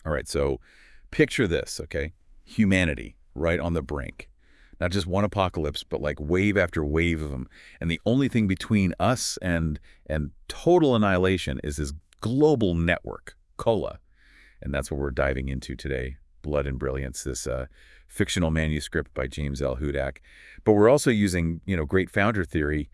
All right, so picture this, okay? Humanity right on the brink. Not just one apocalypse, but like wave after wave of them. And the only thing between us and total annihilation is this global network, Kola. And that's what we're diving into today, Blood and Brilliance, this fictional manuscript by James L. Hudak. But we're also using, great founder theory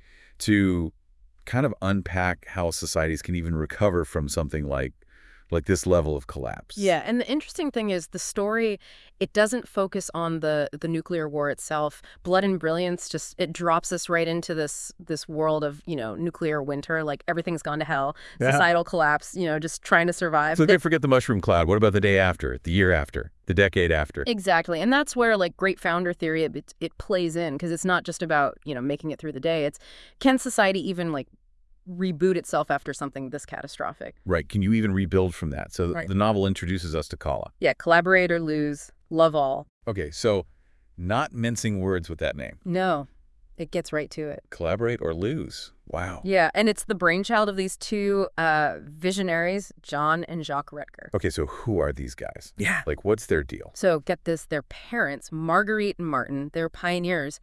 to kind of unpack how societies can even recover from something like this level of collapse. Yeah, and the interesting thing is the story, it doesn't focus on the nuclear war itself. Blood and Brilliance it drops us right into this world of, nuclear winter, like everything's gone to hell, societal collapse, just trying to survive. So they forget the mushroom cloud. What about the day after, the year after, the decade after? Exactly. And that's where like great founder theory, it plays in, because it's not just about, making it through the day. It's can society even like reboot itself after something this catastrophic. Right. Can you even rebuild from that? So Right. The novel introduces us to Kala. Yeah, collaborate or lose, love all. Okay, so not mincing words with that name. No, it gets right to it. Collaborate or lose. Wow. Yeah, and it's the brainchild of these two visionaries, John and Jacques Rutger. Okay, so who are these guys? Yeah. Like, what's their deal? So get this, their parents, Marguerite and Martin, they're pioneers.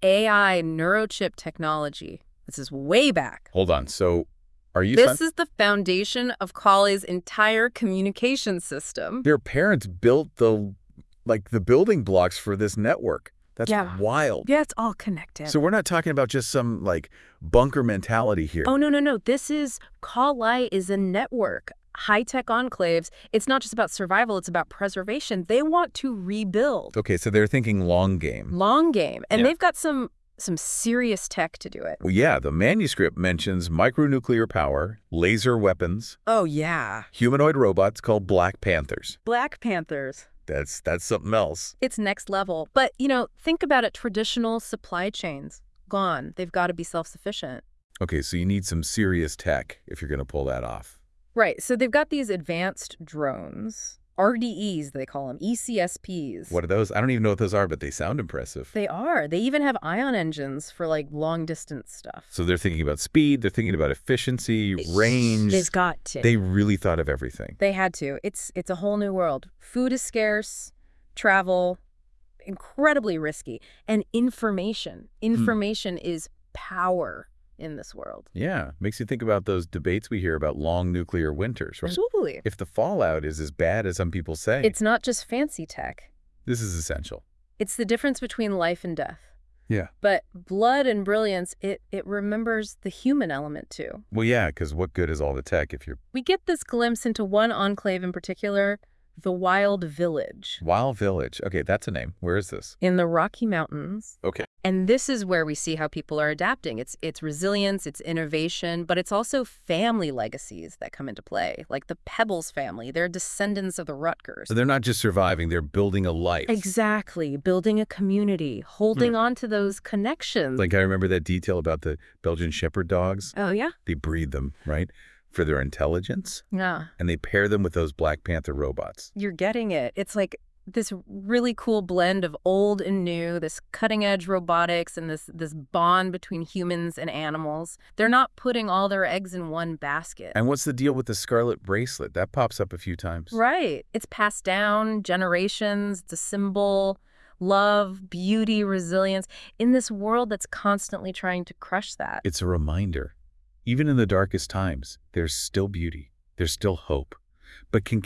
AI neurochip technology. This is way back. Hold on. So are you This is the foundation of Kala's entire communication system. Their parents built the building blocks for this network. That's wild. Yeah, it's all connected. So we're not talking about just some bunker mentality here. Oh, no. This is, Kala is a network. High-tech enclaves. It's not just about survival, it's about preservation. They want to rebuild. Okay, so they're thinking long game. Long game. And they've got some serious tech to do it. Well, yeah, the manuscript mentions micronuclear power, laser weapons. Oh, yeah. Humanoid robots called Black Panthers. Black Panthers. That's something else. It's next level. But, think about it. Traditional supply chains, gone. They've got to be self-sufficient. Okay, so you need some serious tech if you're going to pull that off. Right. So they've got these advanced drones. RDEs, they call them, ECSPs. What are those? I don't even know what those are, but they sound impressive. They are. They even have ion engines for long-distance stuff. So they're thinking about speed, they're thinking about efficiency, range. They've got to. They really thought of everything. They had to. It's a whole new world. Food is scarce, travel, incredibly risky, and information. Information is power in this world. Yeah, makes you think about those debates we hear about long nuclear winters, right? Absolutely. If the fallout is as bad as some people say, It's not just fancy tech. this is essential. It's the difference between life and death. Yeah. But Blood and Brilliance, it remembers the human element too. Well, yeah, because what good is all the tech if you're... We get this glimpse into one enclave in particular, the Wild Village. Wild Village. Okay, that's a name. Where is this? In the Rocky Mountains. Okay. And this is where we see how people are adapting. It's resilience, it's innovation, but it's also family legacies that come into play, like the Pebbles family. They're descendants of the Rutgers. So they're not just surviving, they're building a life. Exactly. Building a community, holding on to those connections. Like I remember that detail about the Belgian Shepherd dogs. Oh, yeah? They breed them, right, for their intelligence. Yeah. And they pair them with those Black Panther robots. You're getting it. It's like this really cool blend of old and new, this cutting-edge robotics and this bond between humans and animals. They're not putting all their eggs in one basket. And what's the deal with the scarlet bracelet? That pops up a few times. Right. It's passed down generations. It's a symbol, love, beauty, resilience, in this world that's constantly trying to crush that. It's a reminder. Even in the darkest times, there's still beauty. There's still hope. But can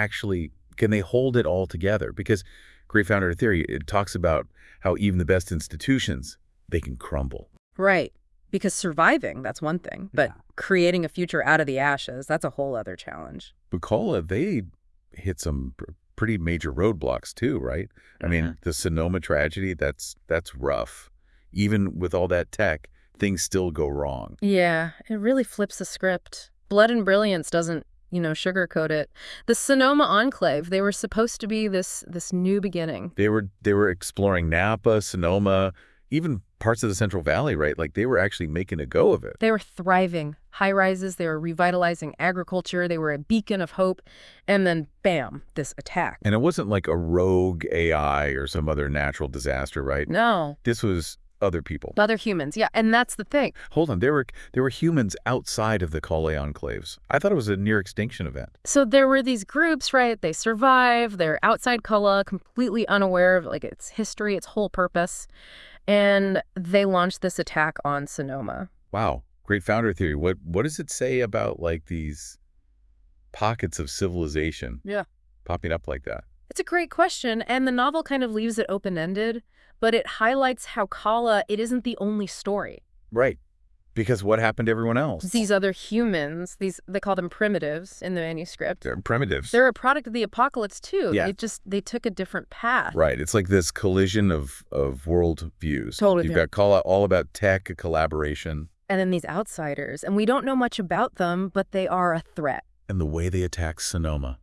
they hold it all together? Because Great Founder Theory, it talks about how even the best institutions, they can crumble. Right. Because surviving, that's one thing. But creating a future out of the ashes, that's a whole other challenge. Bukola, they hit some pretty major roadblocks too, right? I mean, the Sonoma tragedy, that's rough. Even with all that tech, things still go wrong. Yeah, it really flips the script. Blood and Brilliance doesn't, sugarcoat it. The Sonoma Enclave, they were supposed to be this new beginning. They were exploring Napa, Sonoma, even parts of the Central Valley, right? Like they were actually making a go of it. They were thriving. High rises, they were revitalizing agriculture, they were a beacon of hope, and then bam, this attack. And it wasn't like a rogue AI or some other natural disaster, right? No. This was other people. Other humans, yeah, and that's the thing. Hold on, there were humans outside of the Kale enclaves. I thought it was a near extinction event. So there were these groups, right? They survive, they're outside Kala, completely unaware of like its history, its whole purpose, and they launched this attack on Sonoma. Wow, great founder theory. What does it say about like these pockets of civilization Yeah. popping up like that? It's a great question, and the novel kind of leaves it open-ended, but it highlights how Kala, it isn't the only story. Right. Because what happened to everyone else? These other humans, they call them primitives in the manuscript. They're primitives. They're a product of the apocalypse too. Yeah. They took a different path. Right. It's like this collision of world views. Totally. You've got Kala all about tech, collaboration. And then these outsiders, and we don't know much about them, but they are a threat. And the way they attack Sonoma.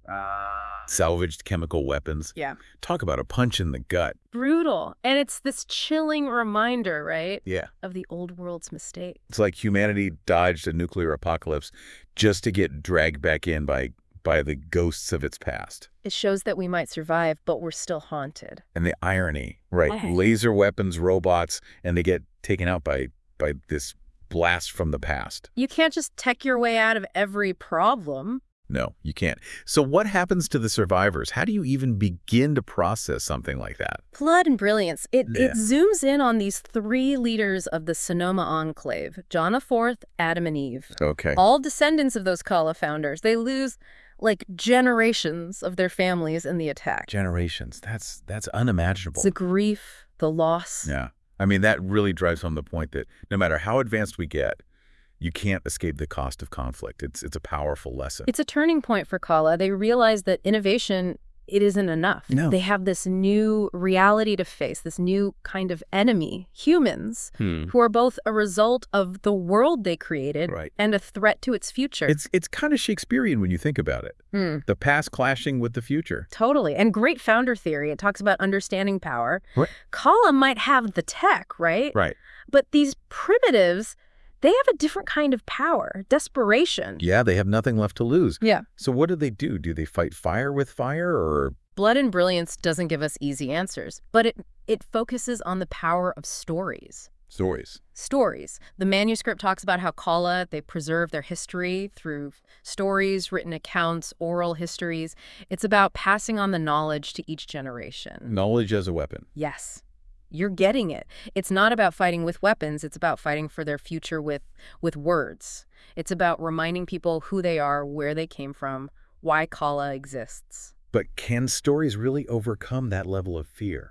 Salvaged chemical weapons. Yeah. Talk about a punch in the gut. Brutal. And it's this chilling reminder, right? Yeah. Of the old world's mistakes. It's like humanity dodged a nuclear apocalypse just to get dragged back in by the ghosts of its past. It shows that we might survive, but we're still haunted. And the irony, right? Okay. Laser weapons, robots, and they get taken out by this blast from the past. You can't just tech your way out of every problem. No, you can't. So what happens to the survivors? How do you even begin to process something like that? Blood and Brilliance. It Yeah. zooms in on these three leaders of the Sonoma Enclave, John IV, Adam and Eve. Okay. All descendants of those Kala founders. They lose, like, generations of their families in the attack. Generations. That's unimaginable. It's the grief, the loss. Yeah. I mean, that really drives home the point that no matter how advanced we get, you can't escape the cost of conflict. It's a powerful lesson. It's a turning point for Kala. They realize that innovation, it isn't enough. No. They have this new reality to face, this new kind of enemy, humans, who are both a result of the world they created Right. and a threat to its future. It's kind of Shakespearean when you think about it. The past clashing with the future. Totally. And great founder theory. It talks about understanding power. Right. Kala might have the tech, right? Right. But these primitives, they have a different kind of power, desperation. Yeah, they have nothing left to lose. Yeah. So what do? Do they fight fire with fire or? Blood and Brilliance doesn't give us easy answers, but it focuses on the power of stories. Stories. Stories. The manuscript talks about how Kala, they preserve their history through stories, written accounts, oral histories. It's about passing on the knowledge to each generation. Knowledge as a weapon. Yes. You're getting it. It's not about fighting with weapons. It's about fighting for their future with words. It's about reminding people who they are, where they came from, why Kala exists. But can stories really overcome that level of fear?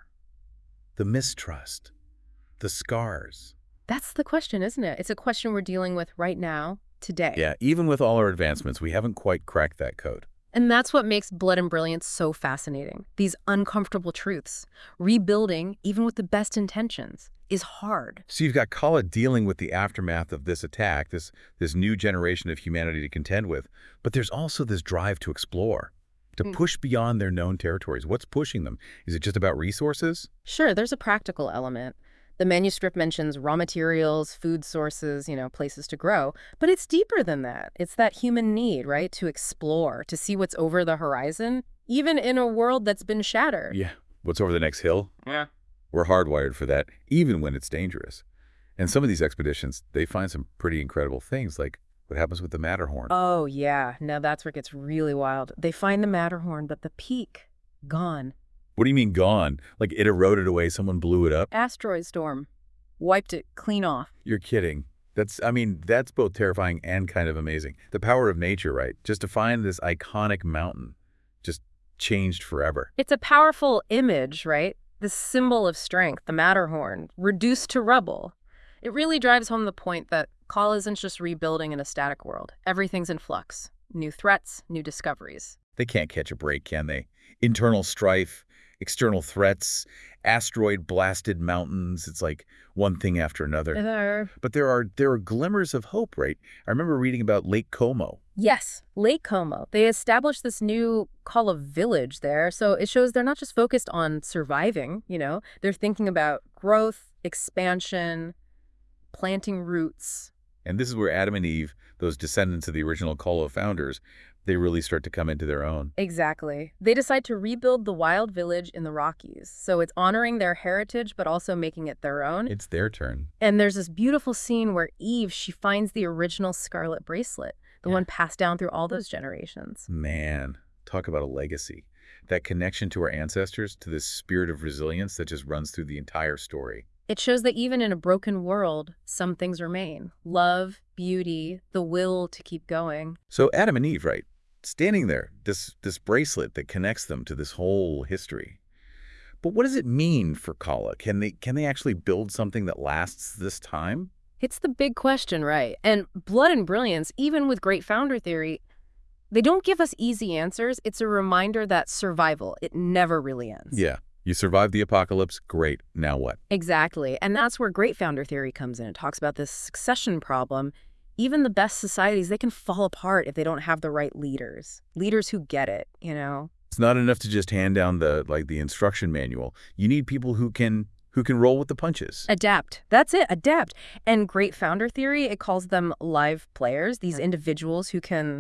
The mistrust, the scars. That's the question, isn't it? It's a question we're dealing with right now, today. Yeah, even with all our advancements, we haven't quite cracked that code. And that's what makes Blood and Brilliance so fascinating. These uncomfortable truths. Rebuilding, even with the best intentions, is hard. So you've got Kala dealing with the aftermath of this attack, this new generation of humanity to contend with. But there's also this drive to explore, to push beyond their known territories. What's pushing them? Is it just about resources? Sure, there's a practical element. The manuscript mentions raw materials, food sources, places to grow. But it's deeper than that. It's that human need, right, to explore, to see what's over the horizon, even in a world that's been shattered. Yeah. What's over the next hill? Yeah. We're hardwired for that, even when it's dangerous. And some of these expeditions, they find some pretty incredible things, like what happens with the Matterhorn. Oh, yeah. Now that's where it gets really wild. They find the Matterhorn, but the peak, gone. What do you mean gone? Like it eroded away, someone blew it up? Asteroid storm. Wiped it clean off. You're kidding. That's both terrifying and kind of amazing. The power of nature, right? Just to find this iconic mountain, just changed forever. It's a powerful image, right? This symbol of strength, the Matterhorn, reduced to rubble. It really drives home the point that Kala isn't just rebuilding in a static world. Everything's in flux. New threats, new discoveries. They can't catch a break, can they? Internal strife, external threats, asteroid-blasted mountains. It's like one thing after another. But there are glimmers of hope, right? I remember reading about Lake Como. Yes, Lake Como. They established this new Kala village there, so it shows they're not just focused on surviving, They're thinking about growth, expansion, planting roots. And this is where Adam and Eve, those descendants of the original Kala founders, They really start to come into their own. Exactly. They decide to rebuild the wild village in the Rockies. So it's honoring their heritage, but also making it their own. It's their turn. And there's this beautiful scene where Eve, she finds the original scarlet bracelet, the one passed down through all those generations. Man, talk about a legacy. That connection to our ancestors, to this spirit of resilience that just runs through the entire story. It shows that even in a broken world, some things remain. Love, beauty, the will to keep going. So Adam and Eve, right? Standing there, this bracelet that connects them to this whole history. But what does it mean for Kala? Can they actually build something that lasts this time? It's the big question, right? And Blood and Brilliance, even with great founder theory, they don't give us easy answers. It's a reminder that survival, it never really ends. Yeah. You survived the apocalypse, great. Now what? Exactly. And that's where great founder theory comes in. It talks about this succession problem. Even the best societies, they can fall apart if they don't have the right leaders. Leaders who get it, you know? It's not enough to just hand down the instruction manual. You need people who can roll with the punches. Adapt. That's it, adapt. And great founder theory, it calls them live players, these individuals who can,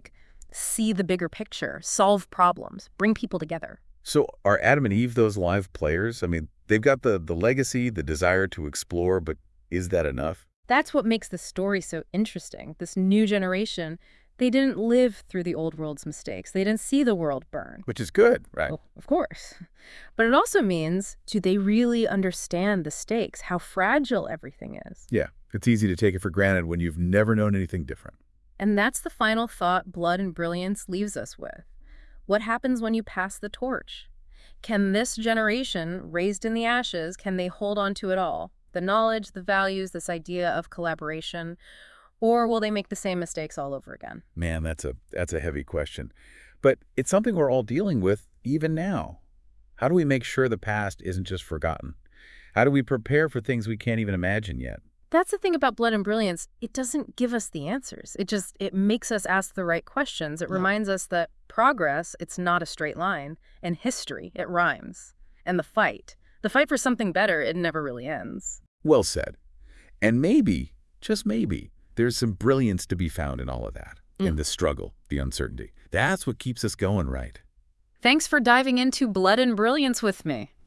see the bigger picture, solve problems, bring people together. So are Adam and Eve those live players? I mean, they've got the legacy, the desire to explore, but is that enough? That's what makes the story so interesting. This new generation, they didn't live through the old world's mistakes. They didn't see the world burn. Which is good, right? Well, of course. But it also means, do they really understand the stakes, how fragile everything is? Yeah, it's easy to take it for granted when you've never known anything different. And that's the final thought Blood and Brilliance leaves us with. What happens when you pass the torch? Can this generation, raised in the ashes, can they hold on to it all? The knowledge, the values, this idea of collaboration, or will they make the same mistakes all over again? Man, that's a heavy question. But it's something we're all dealing with even now. How do we make sure the past isn't just forgotten? How do we prepare for things we can't even imagine yet? That's the thing about Blood and Brilliance. It doesn't give us the answers. It makes us ask the right questions. It reminds us that progress, it's not a straight line. And history, it rhymes. And the fight for something better, it never really ends. Well said. And maybe, just maybe, there's some brilliance to be found in all of that. In the struggle, the uncertainty. That's what keeps us going, right? Thanks for diving into Blood and Brilliance with me.